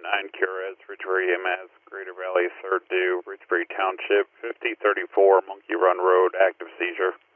QRS, Ridgeway EMS, Greater Valley, 3rd Due, Ridgebury Township, 5034 Monkey Run Road, active seizure.